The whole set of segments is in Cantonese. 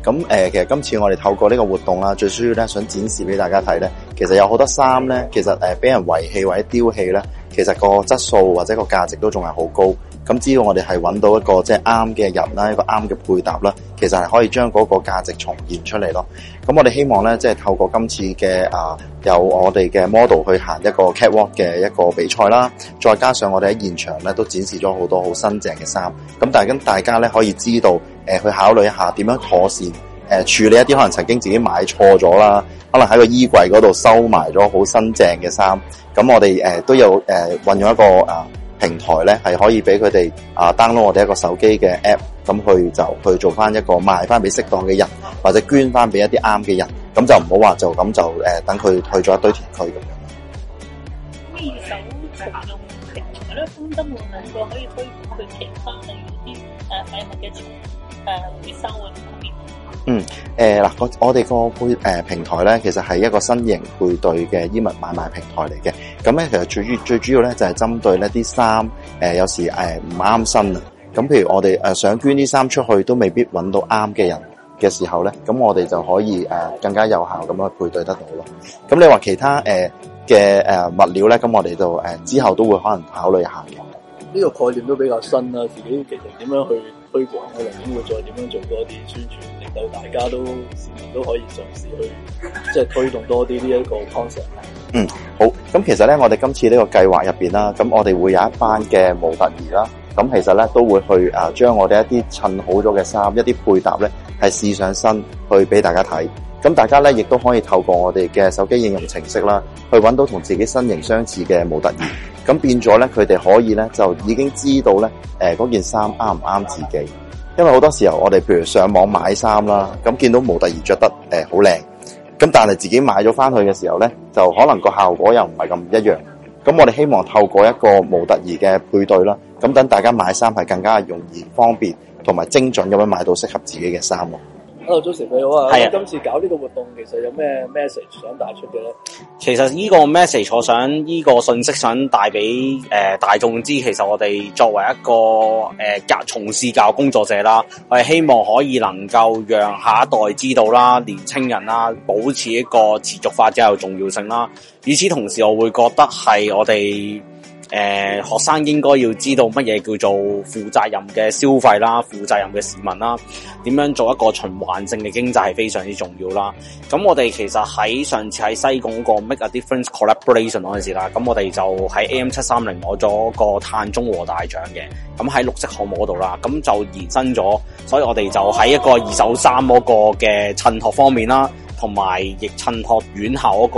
咁其實今次我哋透過呢個活動啦，最主要咧想展示俾大家睇咧，其實有好多衫咧，其實俾人遺棄或者丟棄咧，其實個質素或者個價值都仲係好高。咁只要我哋係揾到一個即係啱嘅人啦，一個啱嘅配搭啦，其實係可以將嗰個價值重現出嚟咯。咁我哋希望咧，即係透過今次嘅有我哋嘅 model 去行一個 catwalk 嘅一個比賽啦，再加上我哋喺現場咧都展示咗好多好新淨嘅衫。咁大家咧可以知道去考慮一下點樣妥善處理一啲可能曾經自己買錯咗啦，可能喺個衣櫃嗰度收埋咗好新淨嘅衫。咁我哋都有運用一個平台咧，係可以俾佢哋download 我哋一個手機嘅 app， 咁去做翻一個賣翻俾適當嘅人，或者捐翻俾一啲啱嘅人，咁就唔好話就咁就等佢去咗一堆填區咁樣。 二手重用平台咧，寬登會能夠可以推廣去其他例如啲廢物嘅回收啊方面。 我哋個平台咧，其實係一個新型配對嘅衣物買賣平台嚟嘅。咁咧，其實最主要咧就係針對呢啲衫，有時唔啱身啊。咁譬如我哋想捐啲衫出去，都未必揾到啱嘅人嘅時候咧，咁我哋就可以更加有效咁樣配對得到咯。咁你話其他嘅物料咧，咁我哋就之後都會可能考慮下嘅。 呢個概念都比較新啦，自己其實點樣去推廣，我嚟緊會再點樣做多啲宣傳，令到大家都市民都可以嘗試去即係推動多啲呢一個 concept。 好。咁其實咧，我哋今次呢個計劃入邊啦，咁我哋會有一班嘅模特兒啦，咁其實咧都會去將我哋一啲襯好咗嘅衫，一啲配搭咧係試上身去俾大家睇。咁大家咧亦都可以透過我哋嘅手機應用程式啦，去揾到同自己身形相似嘅模特兒。咁變咗咧，佢哋可以咧就已經知道咧，嗰件衫啱唔啱自己。因為好多時候我哋譬如上網買衫啦，咁見到模特兒着得好靚，咁但係自己買咗翻去嘅時候咧，就可能個效果又唔係咁一樣。咁我哋希望透過一個模特兒嘅配對啦，咁等大家買衫係更加容易、方便同埋精準咁樣買到適合自己嘅衫咯。 Joseph 你好啊！ 係啊， 今次搞呢個活動其實有咩 message 想帶出嘅咧？ 其實呢個 message 我想呢個信息想帶俾大眾知，其實我哋作為一個從事教育工作者啦，我哋希望可以能夠讓下一代知道啦，年青人啦，保持一個持續發展有重要性啦。與此同時，我會覺得係我哋學生應該要知道乜嘢叫做負責任嘅消費啦，負責任嘅市民啦，點樣做一個循環性嘅經濟係非常之重要啦。咁我哋其實喺上次喺西貢個 Make a Difference Collaboration 嗰陣時啦，咁我哋就喺 AM730 攞咗個碳中和大獎嘅，咁喺綠色項目嗰度啦，咁就延伸咗，所以我哋就喺一個二手衫嗰個嘅襯托方面啦，同埋亦襯托院校嗰個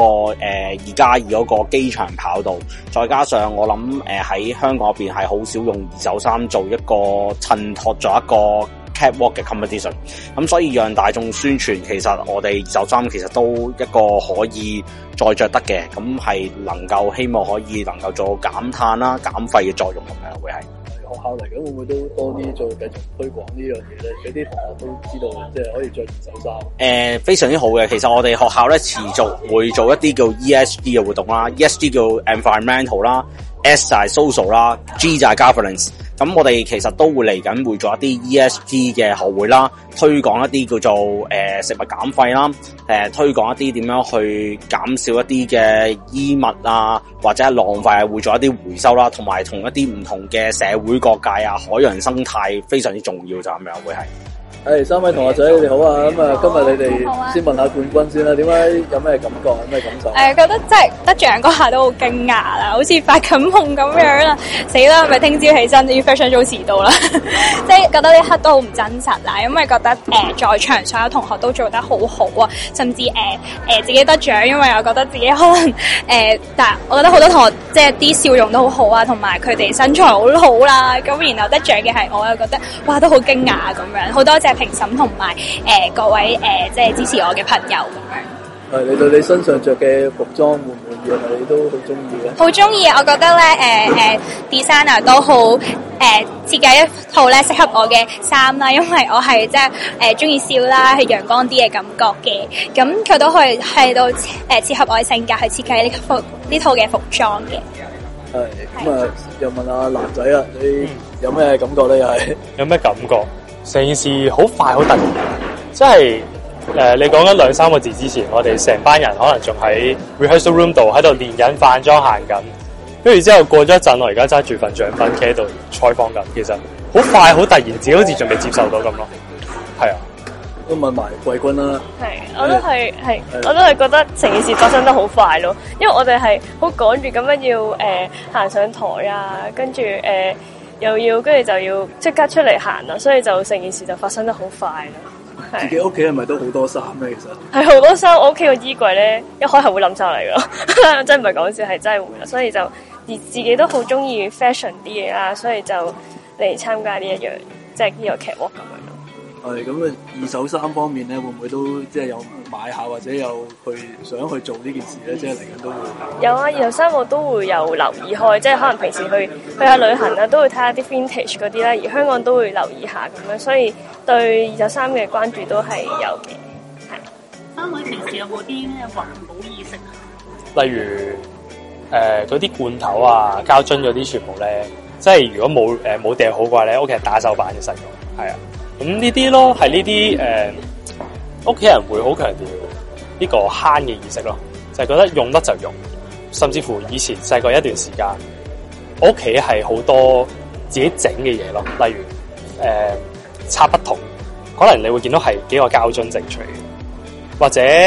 2+2嗰個機場跑道，再加上我諗喺香港嗰邊係好少用二手衫做一個襯托咗一個 catwalk 嘅 competition， 咁所以讓大眾宣傳，其實我哋二手衫其實都一個可以再着得嘅，咁係能夠希望可以能夠做減碳啦、減廢嘅作用咁樣會係。 學校嚟緊會唔會都多啲再繼續推廣呢樣嘢咧？俾啲同學都知道，即係可以着二手衫。 非常之好嘅。其實我哋學校咧持續會做一啲叫 ESG 嘅活動啦 ，ESG 叫 environmental 啦 ，S 就係 social 啦 ，G 就係 governance。咁我哋其實都會嚟緊會做一啲 ESG 嘅學會啦，推廣一啲叫做食物減廢啦，推廣一啲點樣去減少一啲嘅衣物啊，或者係浪費，會做一啲回收啦，同埋同一啲唔同嘅社會各界啊、海洋生態非常之重要，就咁樣會係。 三位同學仔你哋好啊！咁啊，今日你哋先問下冠軍先啦，點解有咩感覺？有咩感受？ 覺得真係得獎嗰下都好驚訝啦，好似發緊夢咁樣啦！死啦，係咪聽朝起身要 fashion show 遲到啦？即係覺得呢刻都好唔真實啦，因為覺得在場所有同學都做得好好啊，甚至自己得獎，因為我覺得自己可能但係我覺得好多同學即係啲笑容都好好啊，同埋佢哋身材好好啦，咁然後得獎嘅係我，又覺得哇都好驚訝咁樣，好多謝評審同埋各位即係支持我嘅朋友咁樣。 你對你身上着嘅服裝滿唔滿意？係咪你都好中意咧？ 好中意，我覺得咧designer 都好設計一套咧適合我嘅衫啦，因為我係即係中意笑啦，係陽光啲嘅感覺嘅，咁佢都可以喺度切合我嘅性格去設計呢套嘅服裝嘅。 咁啊，又問下男仔啊，你有咩感覺咧？又係有咩感覺？成件事好快好突然， 即係你講緊2-3個字之前，我哋成班人可能仲喺 rehearsal room 度喺度練緊化妝行緊，跟住之後過咗一陣，我而家揸住份獎品企喺度採訪緊，其實好快好突然，自己好似仲未接受到咁咯。係啊， 都問埋季軍啦。 係，我都係覺得成件事發生得好快咯，因為我哋係好趕住咁樣要行上台啊，跟住又要跟住就要即刻出嚟行啦，所以就成件事就發生得好快咯。 自己屋企係咪都好多衫咧？其實係好多衫，我屋企個衣櫃咧一開係會冧晒嚟噶，真唔係講笑，係真係會啦。所以就而自己都好中意 fashion 啲嘢啦，所以就嚟參加呢一樣即係呢個劇 walk 咁樣咯。 係咁啊！二手衫方面咧，會唔會都即係有買下或者有想去做呢件事咧？即係嚟緊都會有啊！二手衫我都會有留意開，即係可能平時去下旅行啊，都會睇下啲 vintage 嗰啲啦。而香港都會留意下咁樣，所以對二手衫嘅關注都係有嘅。係。 三位平時有冇啲咩環保意識啊？ 例如嗰啲罐頭啊、膠樽嗰啲全部咧，即係如果冇掟好嘅話咧，屋企係打手板嘅實用，係啊。咁呢啲咯，係呢啲屋企人會好強調呢個慳嘅意識咯，就係覺得用得就用，甚至乎以前細個一段時間，我屋企係好多自己整嘅嘢咯，例如插筆筒，可能你會見到係幾個膠樽整出嚟嘅，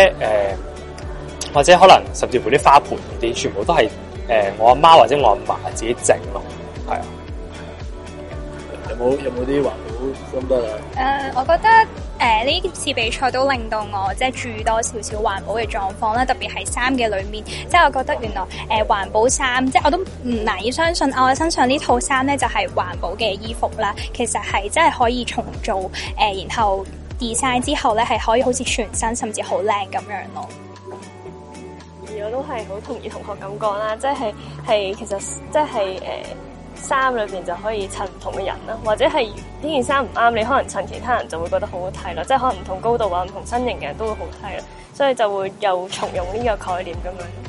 或者可能甚至乎啲花盆嗰啲，全部都係我阿媽或者我阿嫲自己整咯，係啊。 有冇啲環保心得啊？ 我覺得呢次比賽都令到我即係注意多少少環保嘅狀況啦，特別係衫嘅裏面，即係我覺得原來環保衫，即係我都唔難以相信我身上呢套衫咧就係環保嘅衣服啦。其實係真係可以重做然後 design 之後咧係可以好似全新甚至好靚咁樣咯。 而我都係好同意同學咁講啦，即係其實即係衫裏邊就可以襯唔同嘅人啦，或者係呢件衫唔啱你，可能襯其他人就會覺得好好睇啦。即係可能唔同高度啊、唔同身形嘅人都會好睇啦，所以就會又重用呢個概念咁樣。